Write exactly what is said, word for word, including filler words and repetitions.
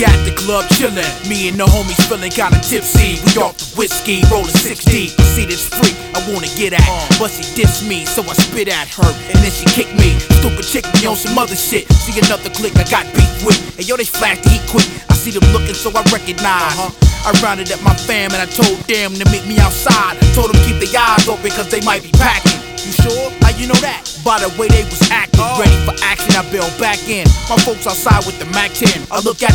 at the club chillin', me and the homies feelin' kinda tipsy. We off the whiskey, rollin' six deep. See this freak, I wanna get at, but she dissed me, so I spit at her, and then she kicked me. Stupid chick me on some other shit. See another clique I got beef with, and yo they flash the heat quick. I see them looking, so I recognize. I rounded up my fam and I told them to meet me outside. Told them keep their eyes open cause they might be packing. You sure? How you know that? By the way they was acting, ready for action, I bailed back in. My folks outside with the Mac ten. I look at